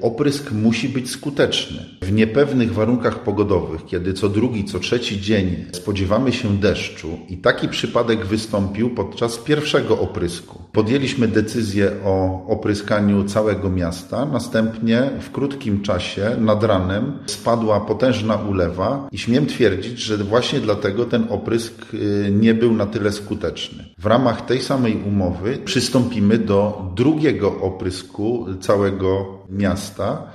oprysk musi być skuteczny. W niepewnych warunkach pogodowych, kiedy co drugi, co trzeci dzień spodziewamy się deszczu i taki przypadek wystąpił podczas pierwszego oprysku. Podjęliśmy decyzję o opryskaniu całego miasta, następnie w krótkim czasie nad ranem spadła potężna ulewa i śmiem twierdzić, że właśnie dlatego ten oprysk nie był na tyle skuteczny. W ramach tej samej umowy przystąpimy do drugiego oprysku całego miasta.